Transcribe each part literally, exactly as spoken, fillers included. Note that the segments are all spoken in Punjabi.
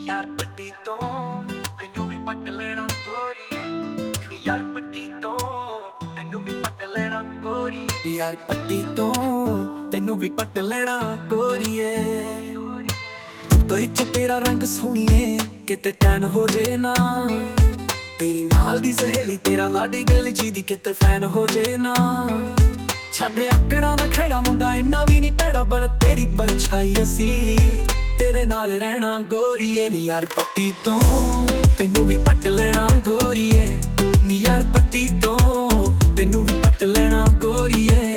ਯਾਰ ਪੱਟੀ ਤੋਂ ਤੈਨੂੰ ਵੀ ਪੱਟ ਲੈਣਾ ਗੋਰੀ ਯਾਰ ਪੱਟੀ ਤੋਂ ਤੈਨੂੰ ਵੀ ਪੱਟ ਲੈਣਾ ਗੋਰੀ ਯਾਰ ਪੱਟੀ ਤੋਂ ਤੈਨੂੰ ਵੀ ਪੱਟ ਲੈਣਾ ਗੋਰੀਏ ਤੋਈ ਚ ਤੇਰਾ ਰੰਗ ਸੋਹਣੀਏ ਕਿਤੇ ਟੈਨ ਹੋ ਜੇ ਨਾ ਤੇਰੀ ਨਾਲ ਦੀ ਸਹੇਲੀ ਤੇਰਾ ਲਾਡੀ ਗਲੀ ਜੀ ਦੀ ਕਿਤੇ ਫੈਨ ਹੋ ਜੇ ਨਾ ਛੱਡ ਆਕੜਾਂ ਦਾ ਖੇੜਾ ਮੁੰਡਾ ਇੰਨਾ ਵੀ ਨਹੀਂ ਭੈੜਾ ਪਰ ਤੇਰੀ ਪਰਛਾਈ ਅਸੀਂ ਤੇਰੇ ਨਾਲ ਰਹਿਣਾ ਗੋਰੀਏ ਨੀ ਯਾਰ ਪੱਟੀ ਤੋਂ ਤੈਨੂੰ ਵੀ ਪੱਟ ਲੈਣਾ ਗੋਰੀਏ ਨੀ ਯਾਰ ਪੱਟੀ ਤੋਂ ਤੈਨੂੰ ਵੀ ਪੱਟ ਲੈਣਾ ਗੋਰੀਏ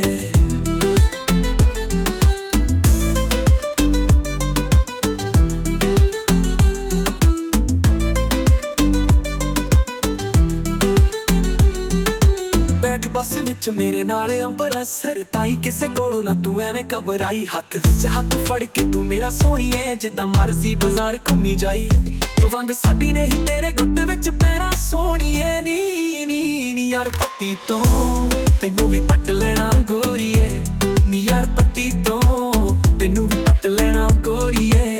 ਬੱਸ ਵਿੱਚ ਮੇਰੇ ਨਾਲ ਅੰਬਰਸਰ ਤਾਈ ਕਿਸੇ ਕੋਲੋਂ ਨਾ ਤੂੰ ਐਵੇਂ ਘਬਰਾਈ ਹੱਥ ਵਿੱਚ ਹੱਥ ਫੜ ਕੇ ਤੂੰ ਮੇਰਾ ਸੋਹਣੀਏ ਜਿੱਦਾਂ ਮਰਜ਼ੀ ਬਾਜ਼ਾਰ ਘੁੰਮੀ ਜਾਈ ਤੂੰ ਵਾਂਗ ਸਾਡੀ ਨੇ ਹੀ ਤੇਰੇ ਗੁੱਟ ਵਿੱਚ ਪੈਣਾ ਸੋਹਣੀਏ ਨੀ ਨੀ ਨੀ ਯਾਰ ਪੱਟੀ ਤੋਂ ਤੈਨੂੰ ਵੀ ਪੱਟ ਲੈਣਾ ਗੋਰੀਏ ਨੀ ਯਾਰ ਪੱਟੀ ਤੋਂ ਤੈਨੂੰ ਵੀ ਪੱਟ ਲੈਣਾ ਗੋਰੀਏ